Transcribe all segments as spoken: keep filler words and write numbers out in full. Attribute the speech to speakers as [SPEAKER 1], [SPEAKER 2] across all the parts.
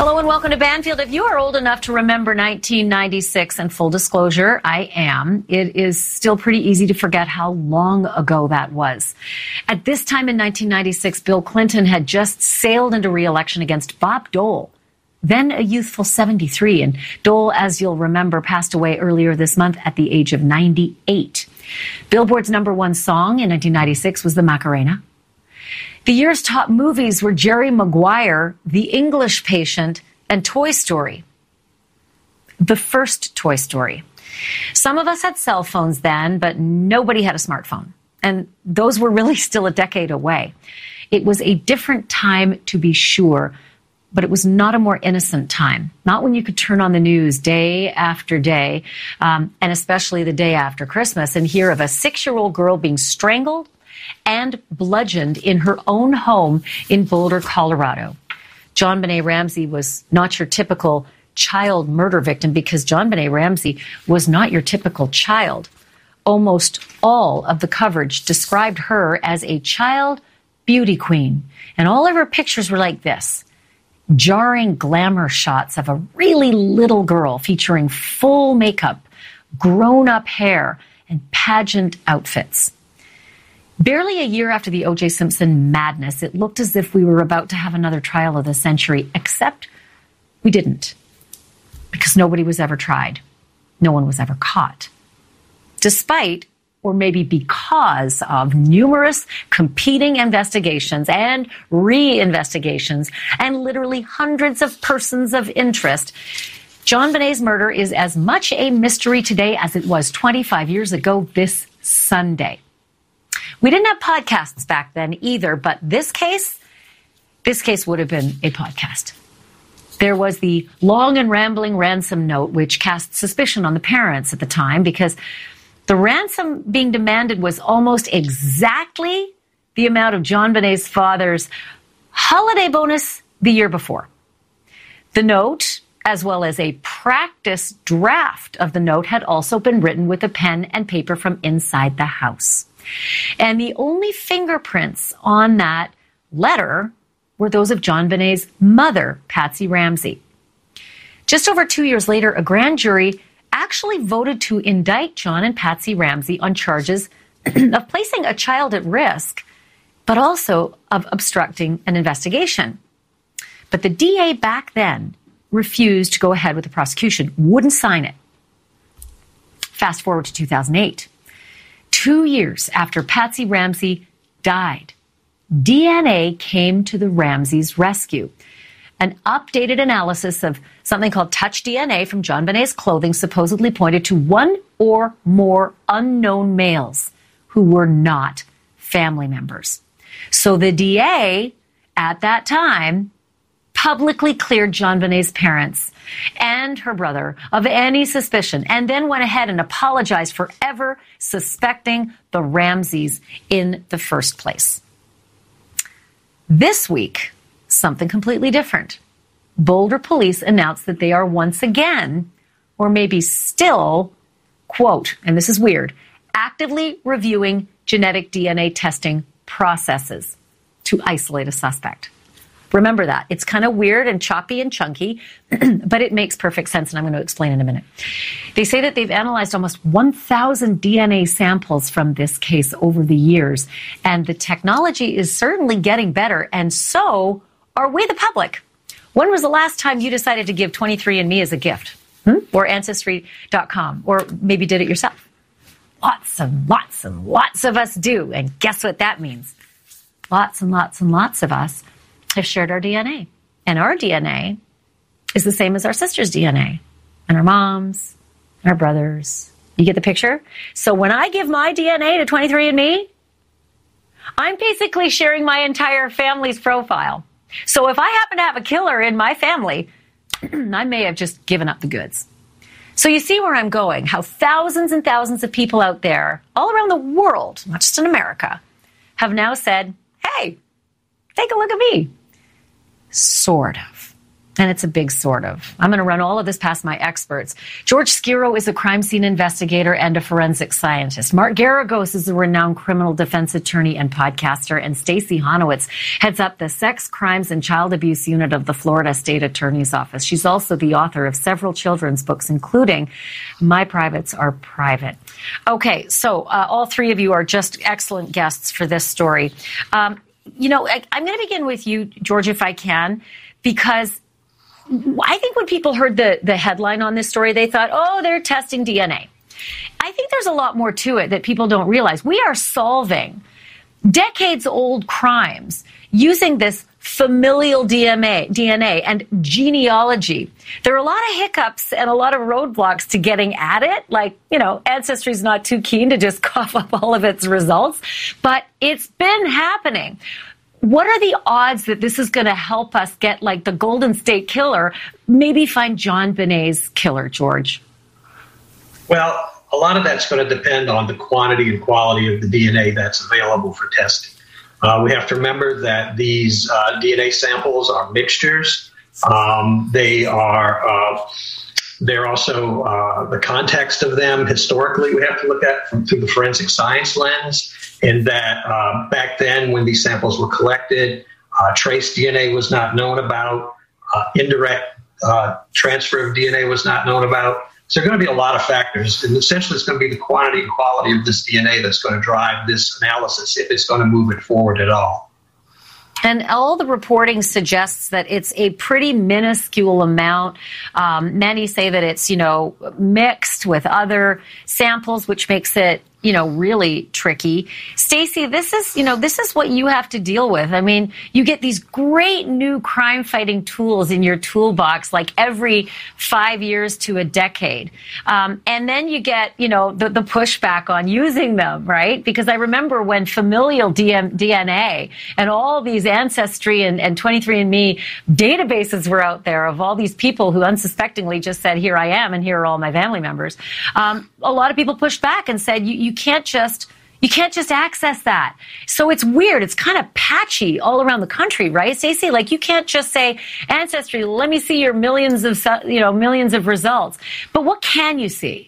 [SPEAKER 1] Hello and welcome to Banfield. If you are old enough to remember nineteen ninety-six, and full disclosure, I am, it is still pretty easy to forget how long ago that was. At this time in nineteen ninety-six, Bill Clinton had just sailed into re-election against Bob Dole, then a youthful seventy-three. And Dole, as you'll remember, passed away earlier this month at the age of ninety-eight. Billboard's number one song in nineteen ninety-six was the Macarena. The year's top movies were Jerry Maguire, The English Patient, and Toy Story. The first Toy Story. Some of us had cell phones then, but nobody had a smartphone. And those were really still a decade away. It was a different time, to be sure, but it was not a more innocent time. Not when you could turn on the news day after day, um, and especially the day after Christmas, and hear of a six-year-old girl being strangled and bludgeoned in her own home in Boulder, Colorado. JonBenét Ramsey was not your typical child murder victim because JonBenét Ramsey was not your typical child. Almost all of the coverage described her as a child beauty queen, and all of her pictures were like this: jarring glamour shots of a really little girl featuring full makeup, grown-up hair, and pageant outfits. Barely a year after the O J Simpson madness, it looked as if we were about to have another trial of the century, except we didn't, because nobody was ever tried. No one was ever caught. Despite, or maybe because of, numerous competing investigations and re-investigations and literally hundreds of persons of interest, JonBenét's murder is as much a mystery today as it was twenty-five years ago this Sunday. We didn't have podcasts back then either, but this case, this case would have been a podcast. There was the long and rambling ransom note, which cast suspicion on the parents at the time because the ransom being demanded was almost exactly the amount of JonBenét's father's holiday bonus the year before. The note, as well as a practice draft of the note, had also been written with a pen and paper from inside the house. And the only fingerprints on that letter were those of JonBenét's mother, Patsy Ramsey. Just over two years later, a grand jury actually voted to indict John and Patsy Ramsey on charges of placing a child at risk, but also of obstructing an investigation. But the D A back then refused to go ahead with the prosecution, wouldn't sign it. Fast forward to two thousand eight. Two years after Patsy Ramsey died, D N A came to the Ramseys' rescue. An updated analysis of something called touch D N A from JonBenét's clothing supposedly pointed to one or more unknown males who were not family members. So the D A at that time publicly cleared JonBenét's parents and her brother of any suspicion, and then went ahead and apologized for ever suspecting the Ramseys in the first place. This week, something completely different. Boulder police announced that they are once again, or maybe still, quote, and this is weird, actively reviewing genetic D N A testing processes to isolate a suspect. Remember that. It's kind of weird and choppy and chunky, but it makes perfect sense, and I'm going to explain in a minute. They say that they've analyzed almost one thousand D N A samples from this case over the years, and the technology is certainly getting better, and so are we, the public. When was the last time you decided to give twenty-three and me as a gift? Hmm? Or Ancestry dot com? Or maybe did it yourself? Lots and lots and lots of us do, and guess what that means? Lots and lots and lots of us have shared our D N A. And our D N A is the same as our sister's D N A. And our moms, and our brothers. You get the picture? So when I give my D N A to twenty-three and me, I'm basically sharing my entire family's profile. So if I happen to have a killer in my family, I may have just given up the goods. So you see where I'm going, how thousands and thousands of people out there, all around the world, not just in America, have now said, hey, take a look at me. Sort of. And it's a big sort of. I'm going to run all of this past my experts. George Skiro is a crime scene investigator and a forensic scientist. Mark Geragos is a renowned criminal defense attorney and podcaster. And Stacey Honowitz heads up the Sex, Crimes, and Child Abuse Unit of the Florida State Attorney's Office. She's also the author of several children's books, including My Privates Are Private. Okay, so uh, all three of you are just excellent guests for this story. Um, you know, I, I'm going to begin with you, George, if I can, because I think when people heard the, the headline on this story, they thought, oh, they're testing D N A. I think there's a lot more to it that people don't realize. We are solving decades-old crimes using this familial D N A, D N A and genealogy. There are a lot of hiccups and a lot of roadblocks to getting at it. Like, you know, Ancestry's not too keen to just cough up all of its results, but it's been happening. What are the odds that this is going to help us get, like, the Golden State Killer, maybe find JonBenét's killer, George?
[SPEAKER 2] Well, a lot of that's going to depend on the quantity and quality of the D N A that's available for testing. Uh, we have to remember that these uh, D N A samples are mixtures. Um, they are... Uh, They're also uh, the context of them historically we have to look at from, through the forensic science lens, in that uh, back then when these samples were collected, uh, trace D N A was not known about, uh, indirect uh, transfer of D N A was not known about. So there are going to be a lot of factors, and essentially it's going to be the quantity and quality of this D N A that's going to drive this analysis if it's going to move it forward at all.
[SPEAKER 1] And all the reporting suggests that it's a pretty minuscule amount. Um, many say that it's, you know, mixed with other samples, which makes it, you know, really tricky. Stacey, this is, you know, this is what you have to deal with. I mean, you get these great new crime fighting tools in your toolbox, like every five years to a decade. Um, and then you get, you know, the, the pushback on using them, right? Because I remember when familial D N A and all these Ancestry and, and twenty-three and me databases were out there of all these people who unsuspectingly just said, here I am, and here are all my family members. Um, a lot of people pushed back and said, you, you can't just You can't just access that. So it's weird. It's kind of patchy all around the country, right, Stacey? Like, you can't just say, Ancestry, let me see your millions of, you know, millions of results. But what can you see?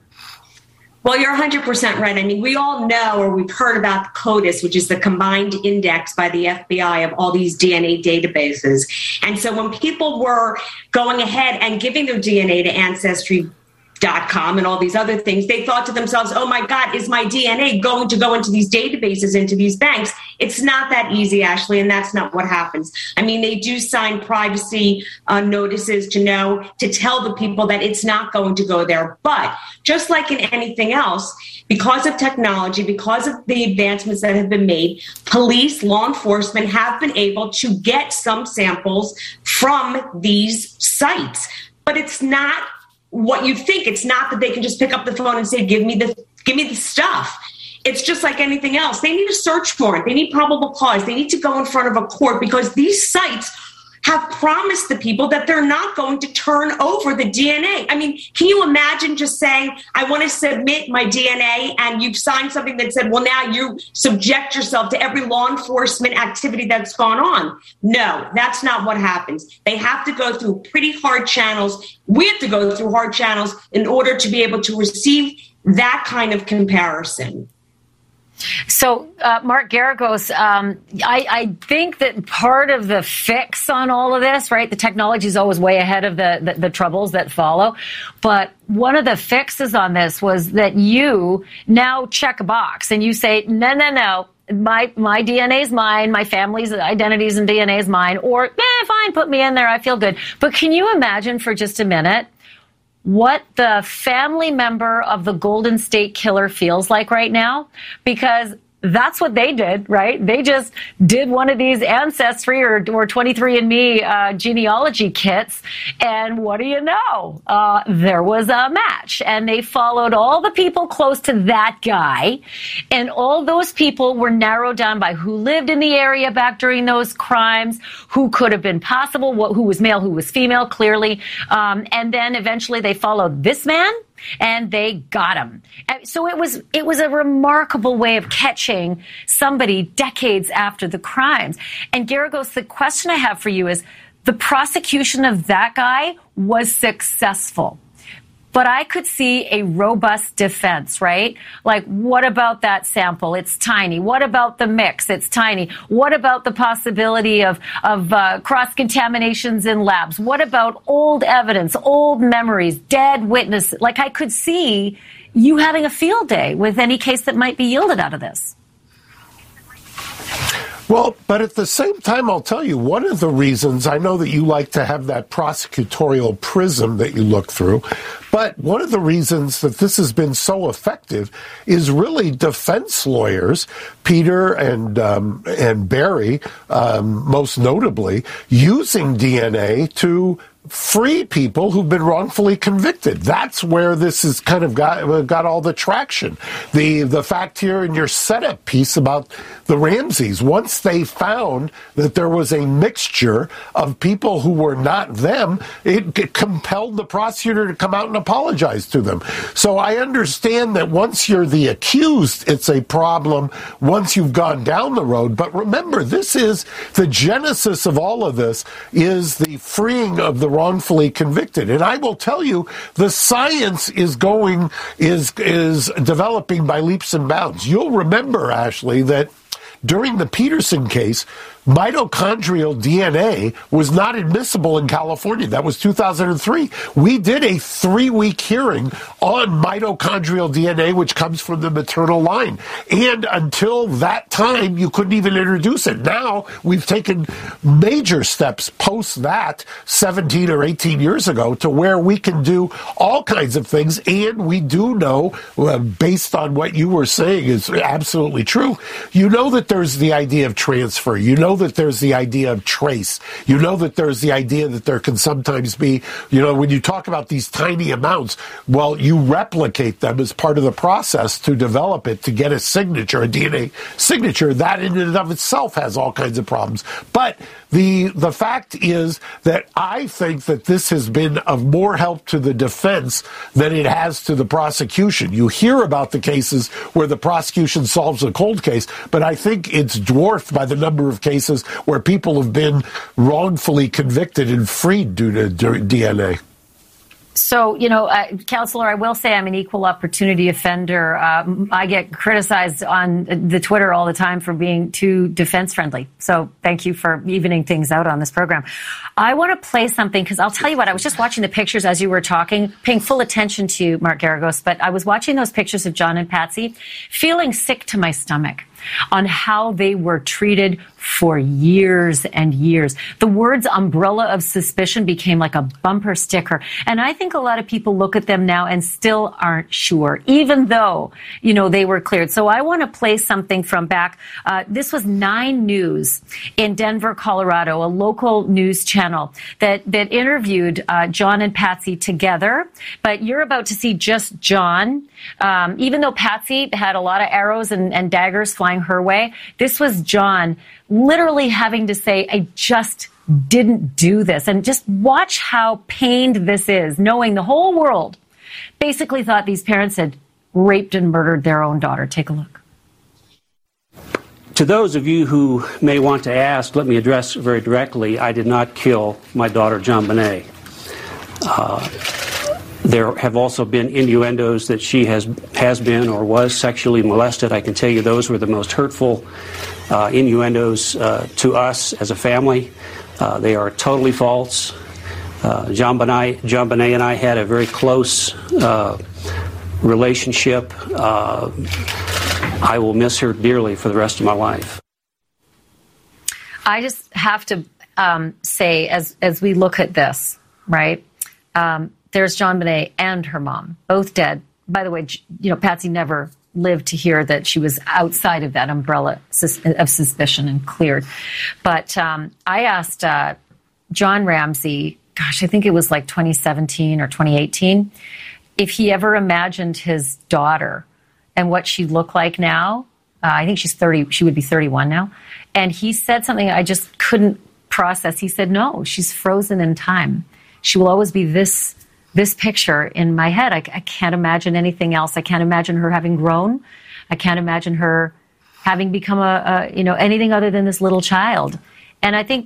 [SPEAKER 3] Well, you're one hundred percent right. I mean, we all know, or we've heard about CODIS, which is the combined index by the F B I of all these D N A databases. And so when people were going ahead and giving their D N A to Ancestry dot com and all these other things, they thought to themselves, oh my God, is my D N A going to go into these databases, into these banks? It's not that easy, Ashley, and that's not what happens. I mean, they do sign privacy uh, notices to know, to tell the people that it's not going to go there. But just like in anything else, because of technology, because of the advancements that have been made, police, law enforcement have been able to get some samples from these sites. But it's not what you think. It's not that they can just pick up the phone and say, give me the give me the stuff. It's just like anything else. They need a search warrant. They need probable cause. They need to go in front of a court, because these sites have promised the people that they're not going to turn over the D N A. I mean, can you imagine just saying, I want to submit my D N A, and you've signed something that said, well, now you subject yourself to every law enforcement activity that's gone on? No, that's not what happens. They have to go through pretty hard channels. We have to go through hard channels in order to be able to receive that kind of comparison.
[SPEAKER 1] So, uh, Mark Geragos, um, I, I think that part of the fix on all of this, right, the technology is always way ahead of the, the, the troubles that follow. But one of the fixes on this was that you now check a box and you say, no, no, no. My my D N A is mine, my family's identities and D N A is mine, or, yeah, fine, put me in there, I feel good. But can you imagine for just a minute what the family member of the Golden State Killer feels like right now? Because that's what they did, right? They just did one of these Ancestry or, or twenty-three and me uh, genealogy kits. And what do you know? Uh, there was a match. And they followed all the people close to that guy. And all those people were narrowed down by who lived in the area back during those crimes, who could have been possible, what, who was male, who was female, clearly. Um, and then eventually they followed this man, and they got him. So it was it was a remarkable way of catching somebody decades after the crimes. And Geragos, the question I have for you is, The prosecution of that guy was successful. But I could see a robust defense, right? Like, what about that sample? It's tiny. What about the mix? It's tiny. What about the possibility of, of uh, cross-contaminations in labs? What about old evidence, old memories, dead witnesses? Like, I could see you having a field day with any case that might be yielded out of this.
[SPEAKER 4] Well, but at the same time, I'll tell you, one of the reasons, I know that you like to have that prosecutorial prism that you look through, but one of the reasons that this has been so effective is really defense lawyers, Peter and um, and Barry, um, most notably, using D N A to free people who've been wrongfully convicted. That's where this has kind of got got all the traction. The the fact here in your setup piece about the Ramseys, once they found that there was a mixture of people who were not them, it compelled the prosecutor to come out and apologize to them. So I understand that once you're the accused, it's a problem once you've gone down the road. But remember, this is the genesis of all of this, is the freeing of the wrongfully convicted. And I will tell you, the science is going, is, is developing by leaps and bounds. You'll remember, Ashley, that during the Peterson case, mitochondrial D N A was not admissible in California. That was two thousand three. We did a three-week hearing on mitochondrial D N A, which comes from the maternal line. And until that time, you couldn't even introduce it. Now, we've taken major steps post that seventeen or eighteen years ago to where we can do all kinds of things. And we do know, uh, based on what you were saying is absolutely true, you know that there's the idea of transfer. You know that there's the idea of trace. You know that there's the idea that there can sometimes be, you know, when you talk about these tiny amounts, well, you replicate them as part of the process to develop it, to get a signature, a D N A signature. That in and of itself has all kinds of problems. But the the fact is that I think that this has been of more help to the defense than it has to the prosecution. You hear about the cases where the prosecution solves a cold case, but I think it's dwarfed by the number of cases where people have been wrongfully convicted and freed due to D N A.
[SPEAKER 1] So, you know, uh, Counselor, I will say I'm an equal opportunity offender. Uh, I get criticized on the Twitter all the time for being too defense friendly. So thank you for evening things out on this program. I want to play something because I'll tell you what, I was just watching the pictures as you were talking, paying full attention to you, Mark Geragos, but I was watching those pictures of John and Patsy, feeling sick to my stomach on how they were treated for years and years. The words umbrella of suspicion became like a bumper sticker. And I think a lot of people look at them now and still aren't sure, even though, you know, they were cleared. So I want to play something from back. Uh, this was Nine News in Denver, Colorado, a local news channel that, that interviewed uh, John and Patsy together. But you're about to see just John. Um, even though Patsy had a lot of arrows and, and daggers flying her way, this was John literally having to say, I just didn't do this. And just watch how pained this is, knowing the whole world basically thought these parents had raped and murdered their own daughter. Take a look.
[SPEAKER 5] To those of you who may want to ask, let me address very directly, I did not kill my daughter, JonBenét. Uh, There have also been innuendos that she has has been or was sexually molested. I can tell you those were the most hurtful uh, innuendos uh, to us as a family. Uh, they are totally false. Uh, JonBenét, JonBenét and I had a very close uh, relationship. Uh, I will miss her dearly for the rest of my life.
[SPEAKER 1] I just have to um, say, as as we look at this, right? Um, There's JonBenét and her mom, both dead. By the way, you know, Patsy never lived to hear that she was outside of that umbrella of suspicion and cleared. But um, I asked uh, John Ramsey, gosh, I think it was like twenty seventeen or twenty eighteen, if he ever imagined his daughter and what she looked like now. Uh, I think she's thirty. She would be thirty-one now. And he said something I just couldn't process. He said, no, she's frozen in time. She will always be this this picture in my head. I, I can't imagine anything else. I can't imagine her having grown. I can't imagine her having become a, a, you know, anything other than this little child. And I think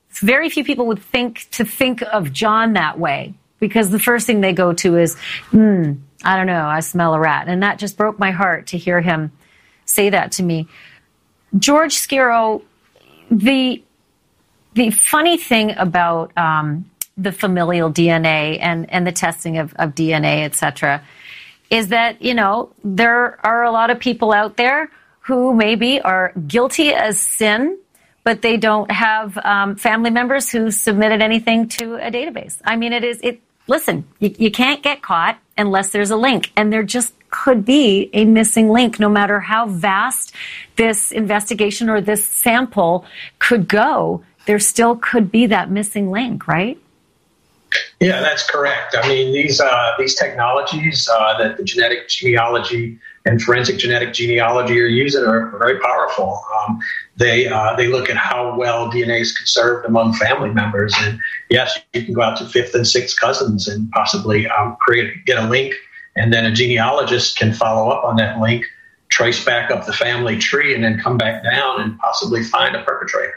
[SPEAKER 1] very few people would think to think of John that way, because the first thing they go to is, hmm, I don't know, I smell a rat. And that just broke my heart to hear him say that to me. George Skiro, the the funny thing about um, the familial D N A and, and the testing of, of D N A, et cetera, is that, you know, there are a lot of people out there who maybe are guilty as sin, but they don't have um, family members who submitted anything to a database. I mean, it is, it. Listen, you, you can't get caught unless there's a link, and there just could be a missing link, no matter how vast this investigation or this sample could go. There still could be that missing link, right?
[SPEAKER 2] Yeah, that's correct. I mean, these uh, these technologies uh, that the genetic genealogy and forensic genetic genealogy are using are very powerful. Um, they uh, they look at how well D N A is conserved among family members, and yes, you can go out to fifth and sixth cousins and possibly um, create get a link, and then a genealogist can follow up on that link, trace back up the family tree, and then come back down and possibly find a perpetrator.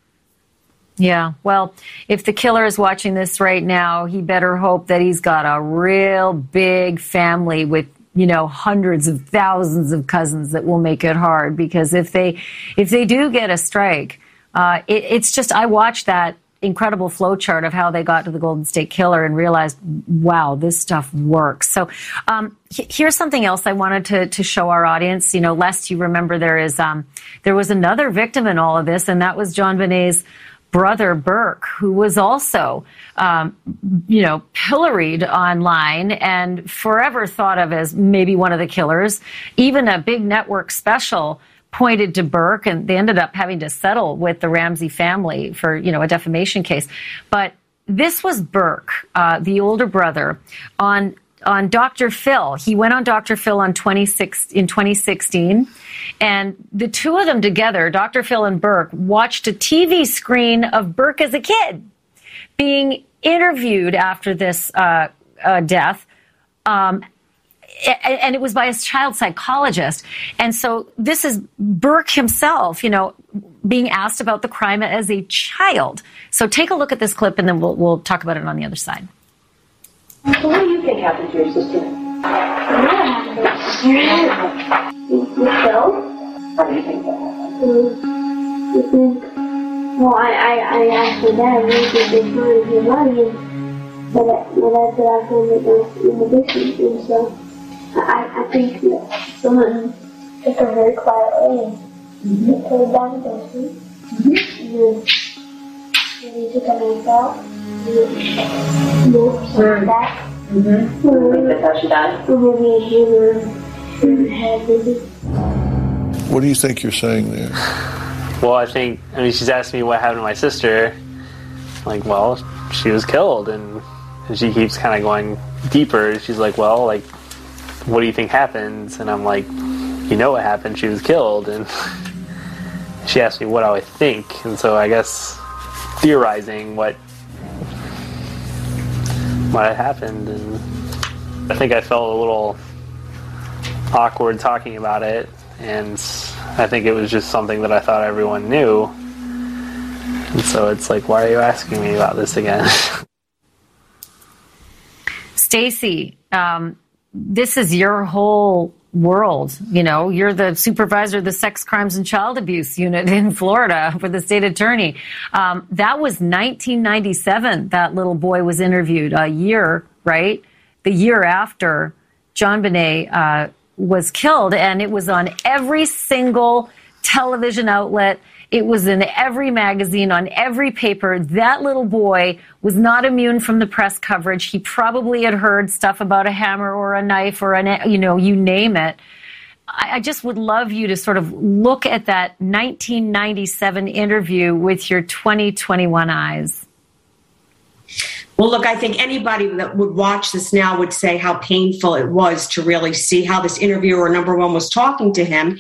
[SPEAKER 1] Yeah, well, if the killer is watching this right now, he better hope that he's got a real big family with, you know, hundreds of thousands of cousins that will make it hard. Because if they if they do get a strike, uh, it, it's just, I watched that incredible flow chart of how they got to the Golden State Killer and realized, wow, this stuff works. So um, here's something else I wanted to, to show our audience. You know, lest you remember, there is um, there was another victim in all of this, and that was JonBenét's brother Burke, who was also, um, you know, pilloried online and forever thought of as maybe one of the killers. Even a big network special pointed to Burke, and they ended up having to settle with the Ramsey family for, you know, a defamation case. But this was Burke, uh, the older brother, on on Doctor Phil. He went on Doctor Phil on twenty-six in twenty sixteen, and the two of them together, Doctor Phil and Burke, watched a T V screen of Burke as a kid being interviewed after this uh, uh, death. Um, and it was by a child psychologist. And so this is Burke himself, you know, being asked about the crime as a child. So take a look at this clip, and then we'll, we'll talk about it on the other side.
[SPEAKER 6] So what do you think happened to your sister? What happened to your sister? You killed? How do you think that happened? Um, you think, well, I, I, I asked my dad, where did they find your money? And my dad, my dad said I found it in the basement. And so I, I think that someone took her very quietly and mm-hmm. put her down the basement. Mm-hmm. And then he took her knife out. Mm-hmm. Back. Mm-hmm. Mm-hmm. That's how she died.
[SPEAKER 7] What do you think you're saying there?
[SPEAKER 8] Well, I think, I mean, she's asking me what happened to my sister. Like, well, she was killed, and, and she keeps kind of going deeper. She's like, well, like, what do you think happened? And I'm like, you know what happened? She was killed. And she asked me what I would think, and so I guess theorizing what what had happened, and I think I felt a little awkward talking about it, and I think it was just something that I thought everyone knew, and so it's like, why are you asking me about this again?
[SPEAKER 1] Stacey, um, this is your whole world. You know, you're the supervisor of the Sex Crimes and Child Abuse Unit in Florida for the state attorney. Um, that was nineteen ninety-seven. That little boy was interviewed, a year, right? The year after JonBenet uh, was killed, and it was on every single television outlet. It was in every magazine, on every paper. That little boy was not immune from the press coverage. He probably had heard stuff about a hammer or a knife or, an, you know, you name it. I, I just would love you to sort of look at that nineteen ninety-seven interview with your twenty twenty-one eyes.
[SPEAKER 3] Well, look, I think anybody that would watch this now would say how painful it was to really see how this interviewer, number one, was talking to him.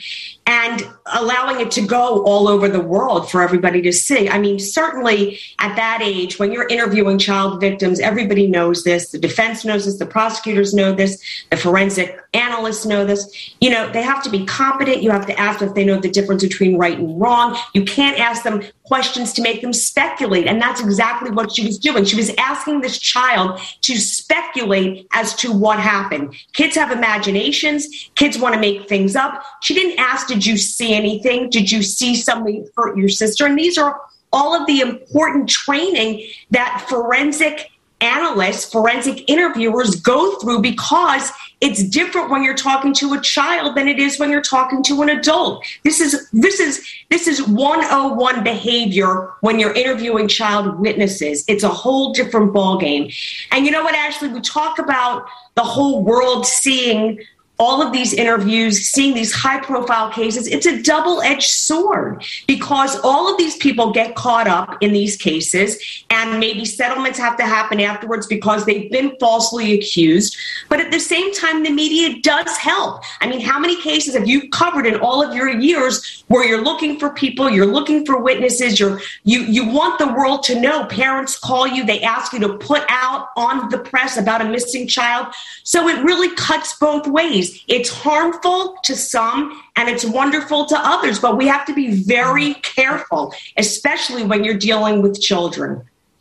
[SPEAKER 3] and allowing it to go all over the world for everybody to see. I mean, certainly at that age, when you're interviewing child victims, everybody knows this. The defense knows this. The prosecutors know this. The forensic analysts know this. You know, they have to be competent. You have to ask if they know the difference between right and wrong. You can't ask them questions to make them speculate. And that's exactly what she was doing. She was asking this child to speculate as to what happened. Kids have imaginations. Kids want to make things up. She didn't ask, did you see anything? Did you see somebody hurt your sister? And these are all of the important training that forensic analysts, forensic interviewers go through, because it's different when you're talking to a child than it is when you're talking to an adult. This is this is this is one oh one behavior when you're interviewing child witnesses. It's a whole different ballgame. And you know what, Ashley, we talk about the whole world seeing all of these interviews, seeing these high-profile cases. It's a double-edged sword, because all of these people get caught up in these cases, and maybe settlements have to happen afterwards because they've been falsely accused. But at the same time, the media does help. I mean, how many cases have you covered in all of your years where you're looking for people, you're looking for witnesses, you're, you, you want the world to know? Parents call you, they ask you to put out on the press about a missing child. So it really cuts both ways. It's harmful to some and it's wonderful to others, but we have to be very careful, especially when you're dealing with children.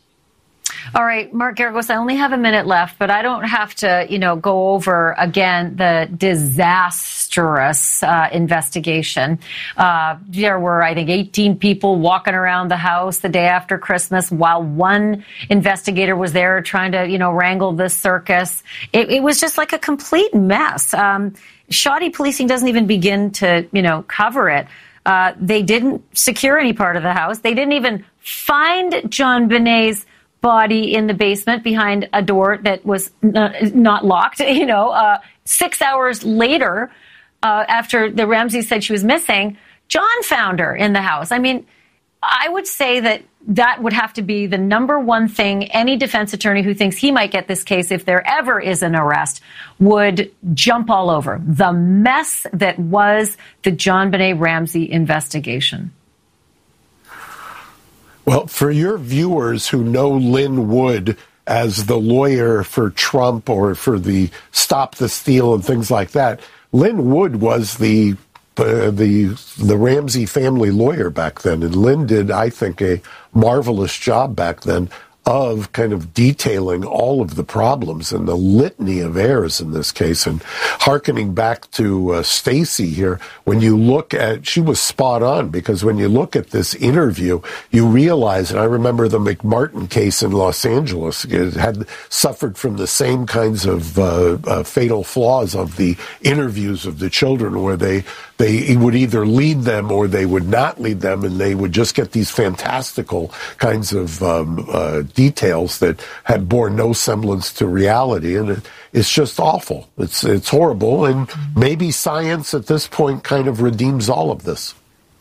[SPEAKER 1] All right, Mark Geragos, I only have a minute left, but I don't have to, you know, go over again the disastrous uh, investigation. Uh, there were, I think, eighteen people walking around the house the day after Christmas while one investigator was there trying to, you know, wrangle this circus. It, it was just like a complete mess. Um, shoddy policing doesn't even begin to, you know, cover it. Uh, they didn't secure any part of the house. They didn't even find JonBenét's body in the basement behind a door that was not, not locked. You know, uh, six hours later, uh, after the Ramseys said she was missing, John found her in the house. I mean, I would say that that would have to be the number one thing any defense attorney who thinks he might get this case, if there ever is an arrest, would jump all over. The mess that was the JonBenét Ramsey investigation.
[SPEAKER 4] Well, for your viewers who know Lin Wood as the lawyer for Trump or for the Stop the Steal and things like that, Lin Wood was the uh, the the Ramsey family lawyer back then, and Lin did, I think, a marvelous job back then of kind of detailing all of the problems and the litany of errors in this case. And hearkening back to uh, Stacey here, when you look at, she was spot on, because when you look at this interview, you realize, and I remember the McMartin case in Los Angeles, it had suffered from the same kinds of uh, uh, fatal flaws of the interviews of the children, where they They would either lead them or they would not lead them, and they would just get these fantastical kinds of um, uh, details that had borne no semblance to reality, and it, it's just awful. It's it's horrible, and maybe science at this point kind of redeems all of this.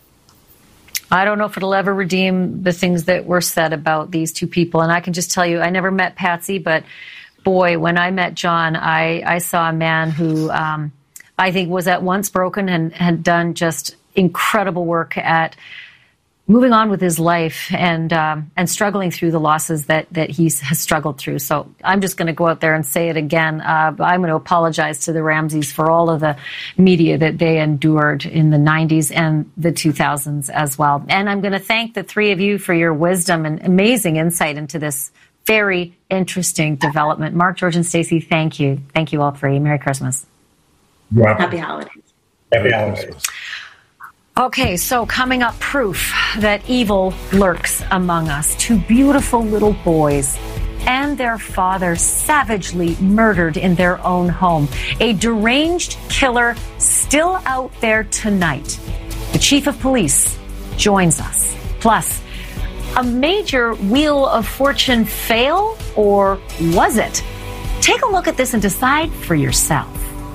[SPEAKER 1] I don't know if it'll ever redeem the things that were said about these two people, and I can just tell you, I never met Patsy, but boy, when I met John, I, I saw a man who Um, I think was at once broken and had done just incredible work at moving on with his life and um, and struggling through the losses that that he has struggled through. So I'm just going to go out there and say it again. Uh, I'm going to apologize to the Ramseys for all of the media that they endured in the nineties and the two thousands as well. And I'm going to thank the three of you for your wisdom and amazing insight into this very interesting development. Mark, George, and Stacey, thank you. Thank you all three. Merry Christmas.
[SPEAKER 3] Wow. Happy holidays.
[SPEAKER 2] Happy holidays.
[SPEAKER 1] Okay, so coming up, proof that evil lurks among us. Two beautiful little boys and their father savagely murdered in their own home. A deranged killer still out there tonight. The chief of police joins us. Plus, a major Wheel of Fortune fail, or was it? Take a look at this and decide for yourself.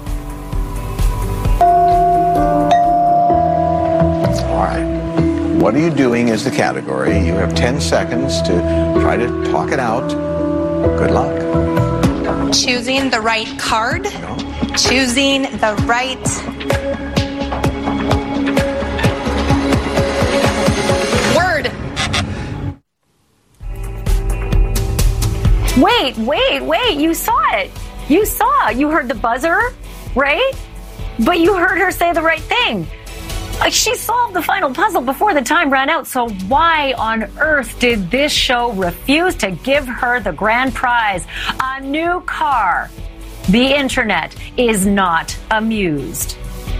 [SPEAKER 7] All right. What are you doing is the category. You have ten seconds to try to talk it out. Good luck.
[SPEAKER 9] Choosing the right card.
[SPEAKER 7] No.
[SPEAKER 9] Choosing the right
[SPEAKER 1] Wait, wait, wait. You saw it. You saw. You heard the buzzer, right? But you heard her say the right thing. Like, she solved the final puzzle before the time ran out. So why on earth did this show refuse to give her the grand prize? A new car. The internet is not amused.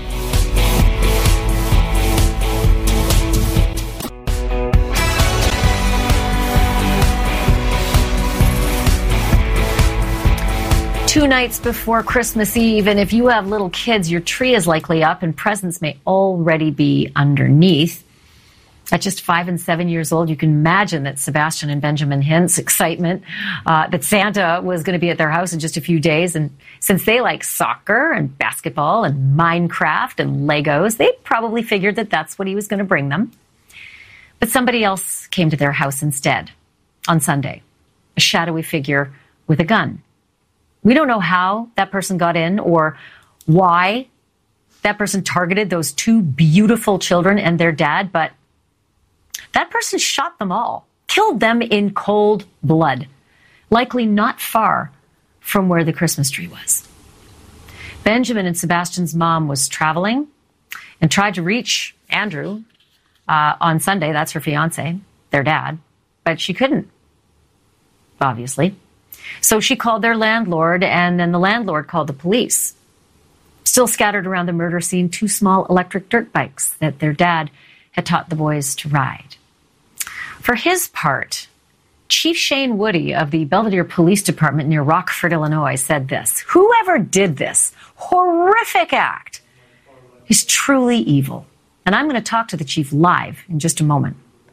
[SPEAKER 1] Two nights before Christmas Eve, and if you have little kids, your tree is likely up and presents may already be underneath. At just five and seven years old, you can imagine that Sebastian and Benjamin Hint's excitement uh, that Santa was going to be at their house in just a few days. And since they like soccer and basketball and Minecraft and Legos, they probably figured that that's what he was going to bring them. But somebody else came to their house instead on Sunday, a shadowy figure with a gun. We don't know how that person got in or why that person targeted those two beautiful children and their dad, but that person shot them all, killed them in cold blood, likely not far from where the Christmas tree was. Benjamin and Sebastian's mom was traveling and tried to reach Andrew uh, on Sunday. That's her fiance, their dad, but she couldn't, obviously. So she called their landlord, and then the landlord called the police. Still scattered around the murder scene, two small electric dirt bikes that their dad had taught the boys to ride. For his part, Chief Shane Woody of the Belvedere Police Department near Rockford, Illinois, said this: "Whoever did this horrific act is truly evil." And I'm going to talk to the chief live in just a moment.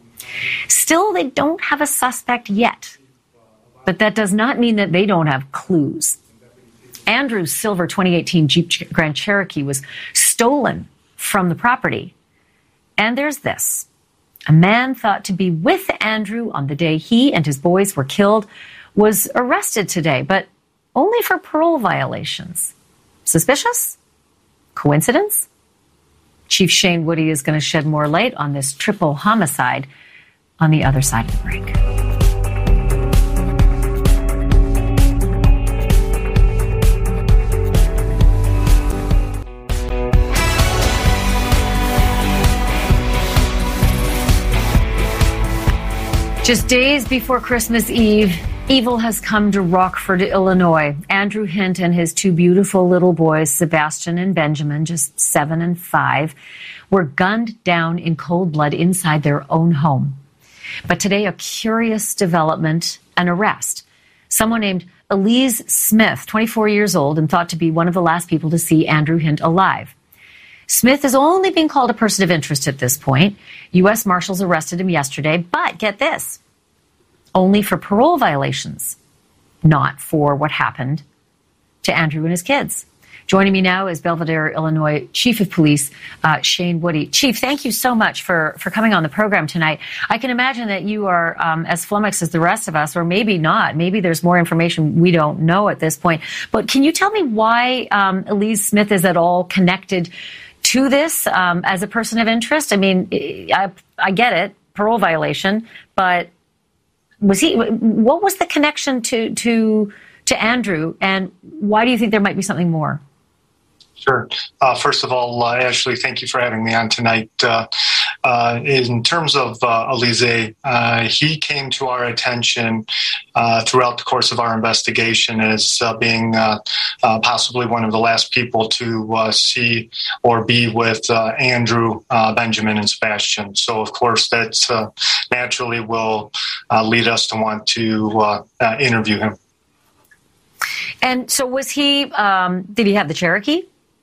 [SPEAKER 1] Still, they don't have a suspect yet. But that does not mean that they don't have clues. Andrew's silver twenty eighteen Jeep Grand Cherokee was stolen from the property. And there's this. A man thought to be with Andrew on the day he and his boys were killed was arrested today, but only for parole violations. Suspicious? Coincidence? Chief Shane Woody is going to shed more light on this triple homicide on the other side of the break. Just days before Christmas Eve, evil has come to Rockford, Illinois. Andrew Hint and his two beautiful little boys, Sebastian and Benjamin, just seven and five, were gunned down in cold blood inside their own home. But today, a curious development, an arrest. Someone named Elise Smith, twenty-four years old, and thought to be one of the last people to see Andrew Hint alive. Smith is only being called a person of interest at this point. U S Marshals arrested him yesterday, but get this, only for parole violations, not for what happened to Andrew and his kids. Joining me now is Belvedere, Illinois Chief of Police, uh, Shane Woody. Chief, thank you so much for, for coming on the program tonight. I can imagine that you are um, as flummoxed as the rest of us, or maybe not. Maybe there's more information we don't know at this point. But can you tell me why um, Elise Smith is at all connected to this um, as a person of interest? I mean, I, I get it, parole violation, but was he? What was the connection to to to Andrew, and why do you think there might be something more?
[SPEAKER 10] Sure. Uh, first of all, uh, Ashley, thank you for having me on tonight. Uh, uh, in terms of uh, Elise, uh, he came to our attention uh, throughout the course of our investigation as uh, being uh, uh, possibly one of the last people to uh, see or be with uh, Andrew, uh, Benjamin, and Sebastian. So, of course, that uh, naturally will uh, lead us to want to uh, uh, interview him.
[SPEAKER 1] And so was he, um, did he have the Cherokee?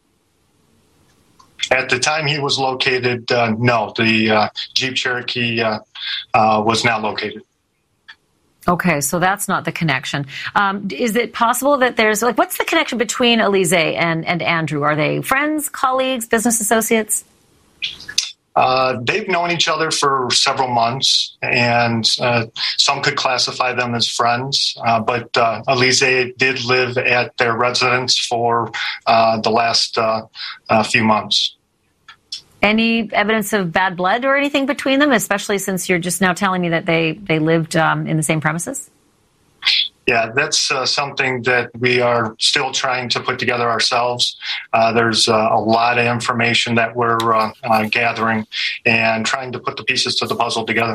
[SPEAKER 10] At the time he was located, uh, no, the uh, Jeep Cherokee uh, uh, was not located.
[SPEAKER 1] Okay, so that's not the connection. Um, is it possible that there's, like, what's the connection between Elise and, and Andrew? Are they friends, colleagues, business associates?
[SPEAKER 10] Uh, they've known each other for several months, and uh, some could classify them as friends. Uh, but uh, Elise did live at their residence for uh, the last uh, uh, few months.
[SPEAKER 1] Any evidence of bad blood or anything between them, especially since you're just now telling me that they, they lived um, in the same premises?
[SPEAKER 10] Yeah, that's uh, something that we are still trying to put together ourselves. Uh, there's uh, a lot of information that we're uh, uh, gathering and trying to put the pieces to the puzzle together.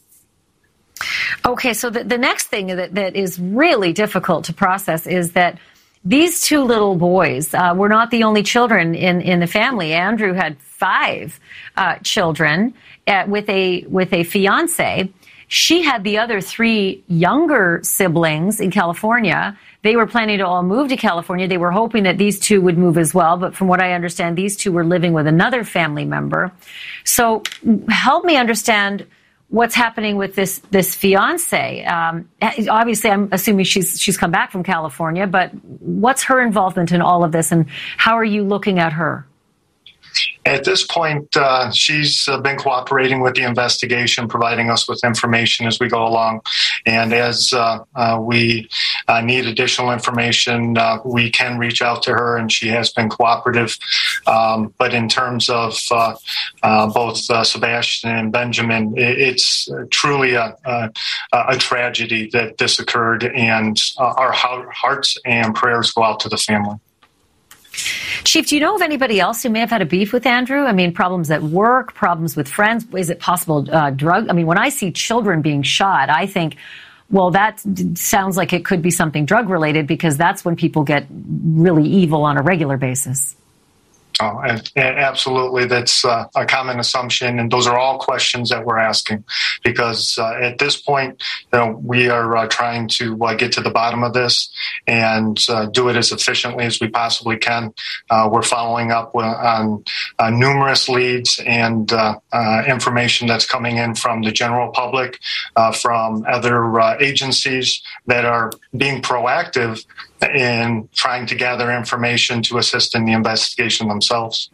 [SPEAKER 1] Okay, so the, the next thing that, that is really difficult to process is that these two little boys uh, were not the only children in, in the family. Andrew had five uh, children uh, with a with a fiance. She had the other three younger siblings in California. They were planning to all move to California. They were hoping that these two would move as well. But from what I understand, these two were living with another family member. So help me understand what's happening with this this fiance. Um, obviously, I'm assuming she's she's come back from California. But what's her involvement in all of this, and how are you looking at her?
[SPEAKER 10] At this point, uh, she's uh, been cooperating with the investigation, providing us with information as we go along. And as uh, uh, we uh, need additional information, uh, we can reach out to her, and she has been cooperative. Um, but in terms of uh, uh, both uh, Sebastian and Benjamin, it, it's truly a, a, a tragedy that this occurred, and uh, our hearts and prayers go out to the family.
[SPEAKER 1] Chief, do you know of anybody else who may have had a beef with Andrew? I mean, problems at work, problems with friends. Is it possible uh, drug? I mean, when I see children being shot, I think, well, that sounds like it could be something drug related, because that's when people get really evil on a regular basis.
[SPEAKER 10] Oh, absolutely. That's uh, a common assumption, and those are all questions that we're asking, because uh, at this point, you know, we are uh, trying to uh, get to the bottom of this and uh, do it as efficiently as we possibly can. Uh, we're following up on uh, numerous leads and uh, uh, information that's coming in from the general public, uh, from other uh, agencies that are being proactive in trying to gather information to assist in the investigation themselves.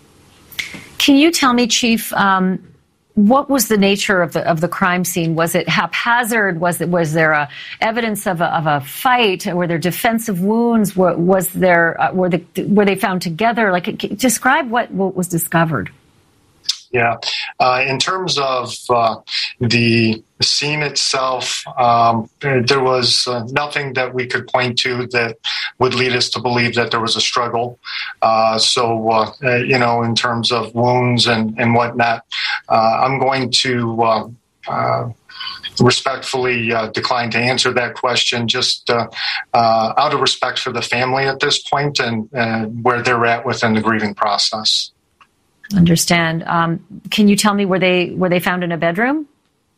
[SPEAKER 1] Can you tell me, Chief, um, what was the nature of the of the crime scene? Was it haphazard? Was it was there a evidence of a, of a fight? Were there defensive wounds? Were, was there uh, were the were they found together? Like, describe what, what was discovered.
[SPEAKER 10] Yeah, uh, in terms of uh, the scene itself, um, there was uh, nothing that we could point to that would lead us to believe that there was a struggle. Uh, so, uh, you know, in terms of wounds and, and whatnot, uh, I'm going to uh, uh, respectfully uh, decline to answer that question, just uh, uh, out of respect for the family at this point and uh, where they're at within the grieving process.
[SPEAKER 1] Understand. Um, can you tell me, were they were they found in a bedroom?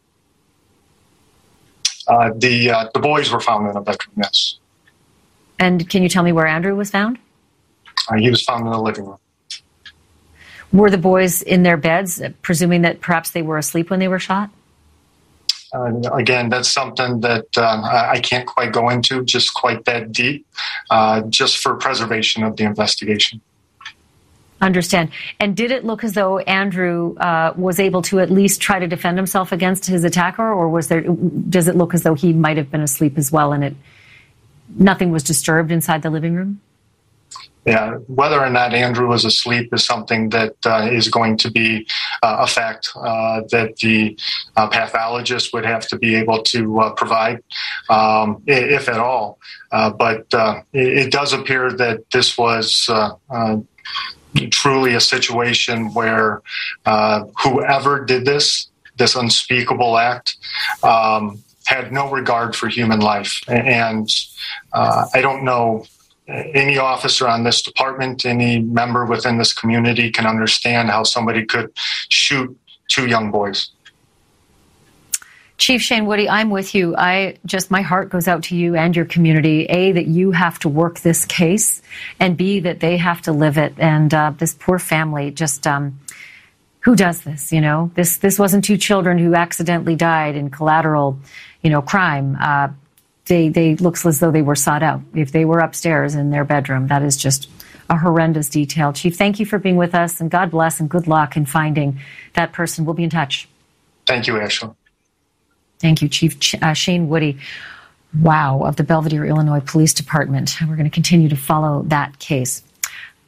[SPEAKER 10] Uh, the uh, the boys were found in a bedroom, yes.
[SPEAKER 1] And can you tell me where Andrew was found?
[SPEAKER 10] Uh, he was found in the living room.
[SPEAKER 1] Were the boys in their beds, presuming that perhaps they were asleep when they were shot?
[SPEAKER 10] Uh, again, that's something that uh, I can't quite go into, just quite that deep, uh, just for preservation of the investigation.
[SPEAKER 1] Understand. And did it look as though Andrew uh, was able to at least try to defend himself against his attacker, or was there? Does it look as though he might have been asleep as well, and it nothing was disturbed inside the living room?
[SPEAKER 10] Yeah, whether or not Andrew was asleep is something that uh, is going to be uh, a fact uh, that the uh, pathologist would have to be able to uh, provide, um, if at all. Uh, but uh, it, it does appear that this was uh, uh, truly a situation where uh, whoever did this, this unspeakable act, um, had no regard for human life. And uh, I don't know any officer on this department, any member within this community can understand how somebody could shoot two young boys.
[SPEAKER 1] Chief Shane Woody, I'm with you. I just, my heart goes out to you and your community. A, that you have to work this case, and B, that they have to live it. And uh, this poor family, just, um, who does this? You know, this this wasn't two children who accidentally died in collateral, you know, crime. Uh, they they looks as though they were sought out. If they were upstairs in their bedroom, that is just a horrendous detail. Chief, thank you for being with us, and God bless and good luck in finding that person. We'll be in touch.
[SPEAKER 10] Thank you, Ashley.
[SPEAKER 1] Thank you, Chief uh, Shane Woody, wow, of the Belvedere, Illinois Police Department. We're going to continue to follow that case.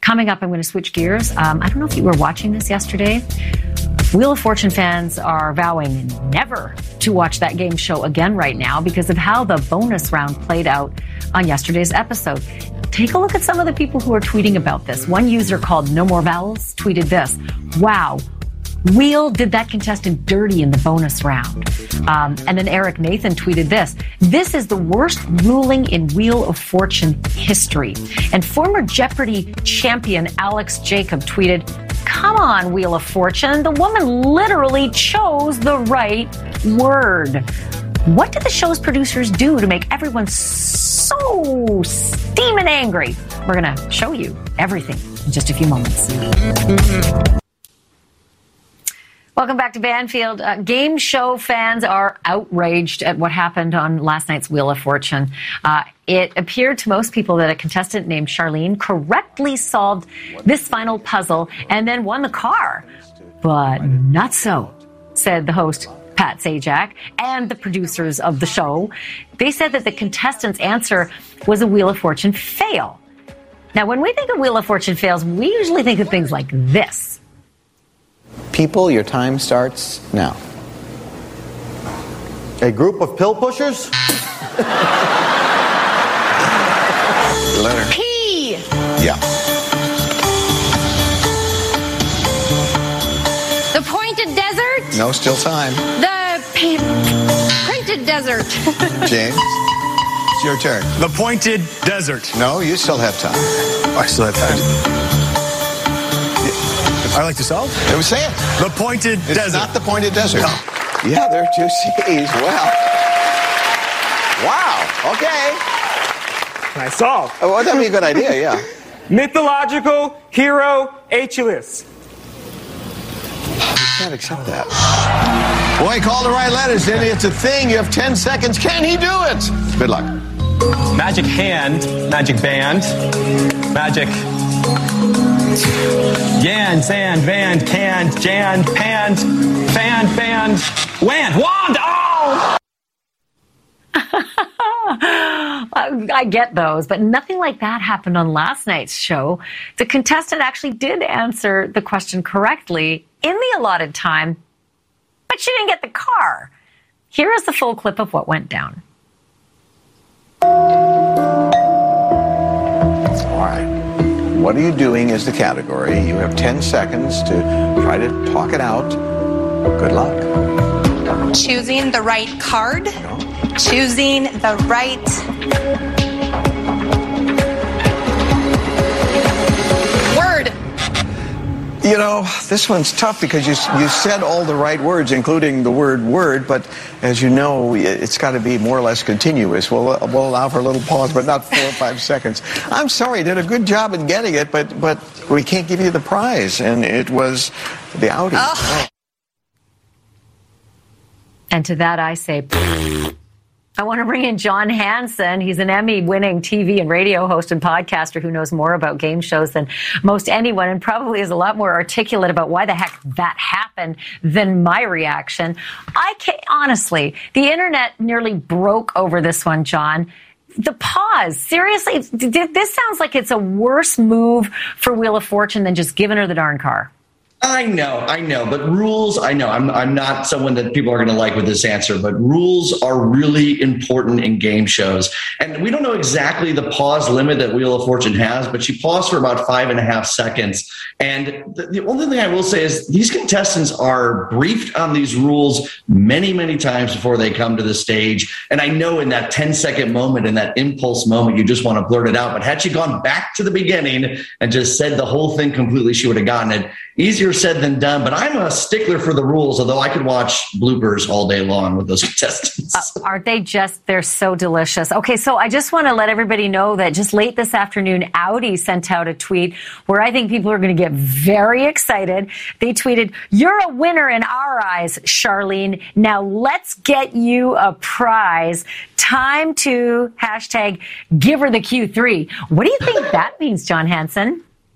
[SPEAKER 1] Coming up, I'm going to switch gears. Um, I don't know if you were watching this yesterday. Wheel of Fortune fans are vowing never to watch that game show again right now because of how the bonus round played out on yesterday's episode. Take a look at some of the people who are tweeting about this. One user called No More Vowels tweeted this: wow, Wheel did that contestant dirty in the bonus round. Um, and then Eric Nathan tweeted this: this is the worst ruling in Wheel of Fortune history. And former Jeopardy champion Alex Jacob tweeted, come on, Wheel of Fortune, the woman literally chose the right word. What did the show's producers do to make everyone so steaming angry? We're going to show you everything in just a few moments. Welcome back to Banfield. Uh, game show fans are outraged at what happened on last night's Wheel of Fortune. Uh, it appeared to most people that a contestant named Charlene correctly solved this final puzzle and then won the car. But not so, said the host, Pat Sajak, and the producers of the show. They said that the contestant's answer was a Wheel of Fortune fail. Now, when we think of Wheel of Fortune fails, we usually think of things like this.
[SPEAKER 7] People, your time starts now.
[SPEAKER 11] A group of pill pushers?
[SPEAKER 7] Letter.
[SPEAKER 1] P.
[SPEAKER 7] Yeah.
[SPEAKER 9] The pointed desert.
[SPEAKER 7] No, still time.
[SPEAKER 9] The p- printed desert.
[SPEAKER 7] James, it's your turn.
[SPEAKER 12] The pointed desert.
[SPEAKER 7] No, you still have time.
[SPEAKER 12] I still have time. I like to solve.
[SPEAKER 7] It was say it.
[SPEAKER 12] The pointed
[SPEAKER 7] it's
[SPEAKER 12] desert.
[SPEAKER 7] It's not the pointed desert.
[SPEAKER 12] No.
[SPEAKER 7] Yeah, there are two C's. Well. Wow. Okay.
[SPEAKER 13] Can I solve?
[SPEAKER 7] Oh, well, that'd be a good idea, yeah.
[SPEAKER 13] Mythological hero Achilles.
[SPEAKER 7] You can't accept that. Boy, call the right letters, Danny. It's a thing. You have ten seconds. Can he do it? Good luck.
[SPEAKER 14] Magic hand, magic band, magic yan, sand, band, canned, jand, panned, fan, fanned, wand, wand, oh!
[SPEAKER 1] I get those, but nothing like that happened on last night's show. The contestant actually did answer the question correctly in the allotted time, but she didn't get the car. Here is the full clip of what went down.
[SPEAKER 7] All right. What are you doing is the category. You have ten seconds to try to talk it out. Good luck.
[SPEAKER 9] Choosing the right card. No. Choosing the right word.
[SPEAKER 7] You know, this one's tough because you you said all the right words, including the word word, but as you know, it's got to be more or less continuous. We'll, we'll allow for a little pause, but not four or five seconds. I'm sorry, you did a good job in getting it, but, but we can't give you the prize, and it was the Audi. Oh.
[SPEAKER 1] And to that I say, I want to bring in John Hansen. He's an Emmy-winning T V and radio host and podcaster who knows more about game shows than most anyone and probably is a lot more articulate about why the heck that happened than my reaction. I can't, honestly, the internet nearly broke over this one, John. The pause. Seriously, this sounds like it's a worse move for Wheel of Fortune than just giving her the darn car.
[SPEAKER 15] I know, I know, but rules, I know, I'm I'm not someone that people are going to like with this answer, but rules are really important in game shows. And we don't know exactly the pause limit that Wheel of Fortune has, but she paused for about five and a half seconds. And the, the only thing I will say is these contestants are briefed on these rules many, many times before they come to the stage. And I know in that ten second moment, in that impulse moment, you just want to blurt it out. But had she gone back to the beginning and just said the whole thing completely, she would have gotten it. Easier said than done, but I'm a stickler for the rules, although I could watch bloopers all day long with those contestants.
[SPEAKER 1] Uh, aren't they just, they're so delicious. Okay, so I just want to let everybody know that just late this afternoon, Audi sent out a tweet where I think people are going to get very excited. They tweeted, "You're a winner in our eyes, Charlene. Now let's get you a prize. Time to hashtag give her the Q three. What do you think that means, John Hansen?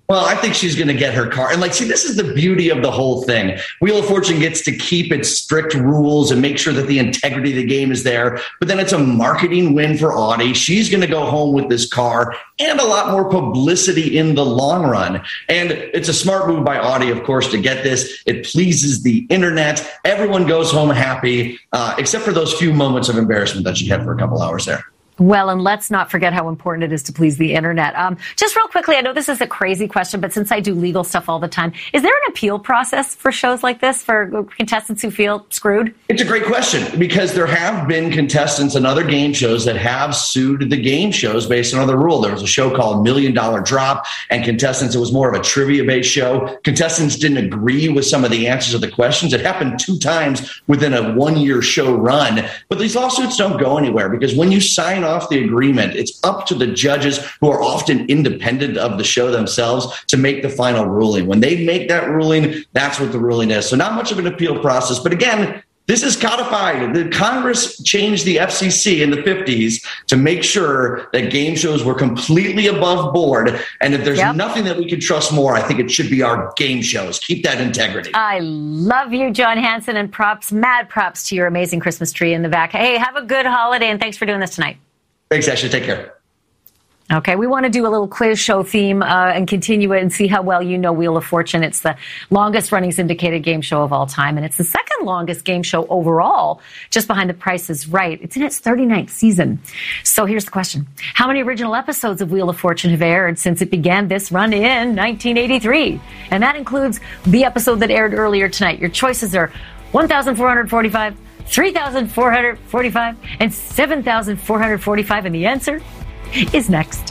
[SPEAKER 15] Well, I think she's going to get her car. And like, see, this is the beauty of the whole thing. Wheel of Fortune gets to keep its strict rules and make sure that the integrity of the game is there. But then it's a marketing win for Audie. She's going to go home with this car and a lot more publicity in the long run. And it's a smart move by Audie, of course, to get this. It pleases the internet. Everyone goes home happy, uh, except for those few moments of embarrassment that she had for a couple hours there.
[SPEAKER 1] Well, and let's not forget how important it is to please the internet. Um, just real quickly, I know this is a crazy question, but since I do legal stuff all the time, is there an appeal process for shows like this for contestants who feel screwed?
[SPEAKER 15] It's a great question because there have been contestants in other game shows that have sued the game shows based on other rule. There was a show called Million Dollar Drop, and contestants, it was more of a trivia-based show. Contestants didn't agree with some of the answers of the questions. It happened two times within a one-year show run. But these lawsuits don't go anywhere because when you sign off the agreement, it's up to the judges, who are often independent of the show themselves, to make the final ruling. When they make that ruling, that's what the ruling is. So not much of an appeal process. But again, this is codified. The Congress changed the F C C in the fifties to make sure that game shows were completely above board. And if there's yep. nothing that we can trust more, I think it should be our game shows. Keep that integrity.
[SPEAKER 1] I love you, John Hanson, and props, mad props to your amazing Christmas tree in the back. Hey, have a good holiday, and thanks for doing this tonight.
[SPEAKER 15] Thanks, Ashley. Take care.
[SPEAKER 1] Okay, we want to do a little quiz show theme uh, and continue it and see how well you know Wheel of Fortune. It's the longest running syndicated game show of all time, and it's the second longest game show overall, just behind The Price is Right. It's in its thirty-ninth season. So here's the question. How many original episodes of Wheel of Fortune have aired since it began this run in nineteen eighty-three? And that includes the episode that aired earlier tonight. Your choices are one thousand four hundred forty-five, three thousand four hundred forty-five, and seven thousand four hundred forty-five, and the answer is next.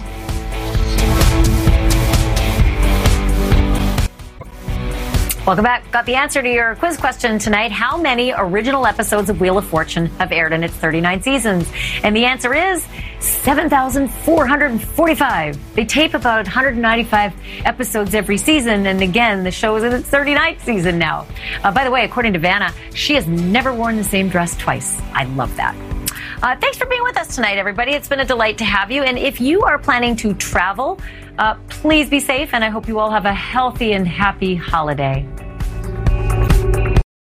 [SPEAKER 1] Welcome back. Got the answer to your quiz question tonight. How many original episodes of Wheel of Fortune have aired in its thirty-nine seasons? And the answer is seven thousand four hundred forty-five. They tape about one hundred ninety-five episodes every season. And again, the show is in its thirty-ninth season now. Uh, by the way, according to Vanna, she has never worn the same dress twice. I love that. Uh, thanks for being with us tonight, everybody. It's been a delight to have you. And if you are planning to travel, uh, please be safe. And I hope you all have a healthy and happy holiday.